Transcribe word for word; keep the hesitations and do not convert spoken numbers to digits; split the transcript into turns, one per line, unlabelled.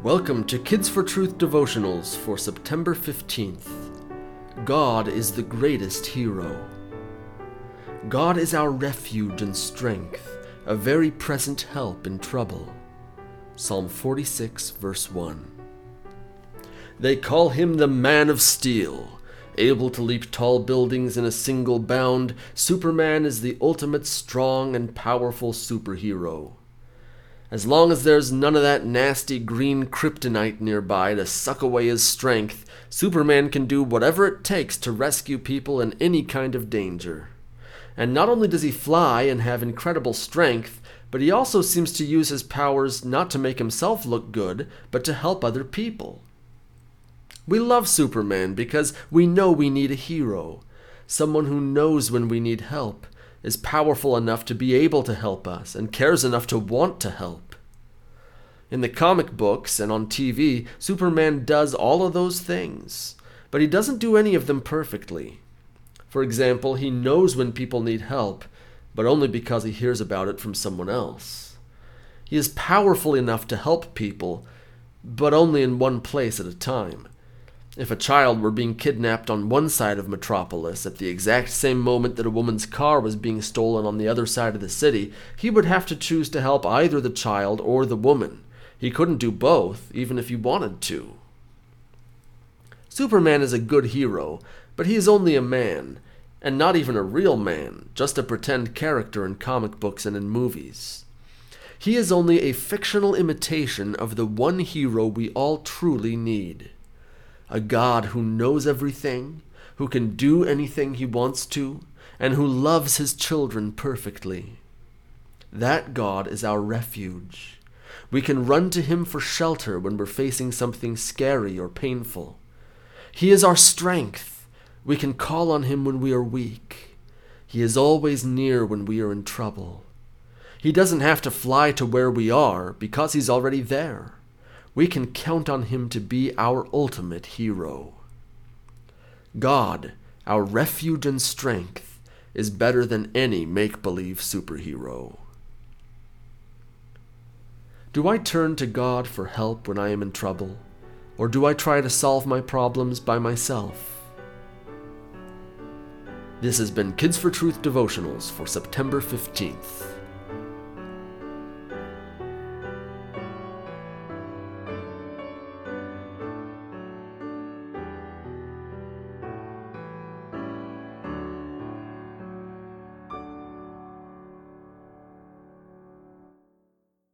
Welcome to Kids for Truth devotionals for September fifteenth. God is the greatest hero. God is our refuge and strength, a very present help in trouble. Psalm forty-six, verse one. They call him the Man of Steel. Able to leap tall buildings in a single bound, Superman is the ultimate strong and powerful superhero. As long as there's none of that nasty green kryptonite nearby to suck away his strength, Superman can do whatever it takes to rescue people in any kind of danger. And not only does he fly and have incredible strength, but he also seems to use his powers not to make himself look good, but to help other people. We love Superman because we know we need a hero, someone who knows when we need help, is powerful enough to be able to help us, and cares enough to want to help. In the comic books and on T V, Superman does all of those things, but he doesn't do any of them perfectly. For example, he knows when people need help, but only because he hears about it from someone else. He is powerful enough to help people, but only in one place at a time. If a child were being kidnapped on one side of Metropolis at the exact same moment that a woman's car was being stolen on the other side of the city, he would have to choose to help either the child or the woman. He couldn't do both, even if he wanted to. Superman is a good hero, but he is only a man, and not even a real man, just a pretend character in comic books and in movies. He is only a fictional imitation of the one hero we all truly need. A God who knows everything, who can do anything he wants to, and who loves his children perfectly. That God is our refuge. We can run to him for shelter when we're facing something scary or painful. He is our strength. We can call on him when we are weak. He is always near when we are in trouble. He doesn't have to fly to where we are because he's already there. We can count on him to be our ultimate hero. God, our refuge and strength, is better than any make-believe superhero. Do I turn to God for help when I am in trouble, or do I try to solve my problems by myself? This has been Kids for Truth devotionals for September fifteenth.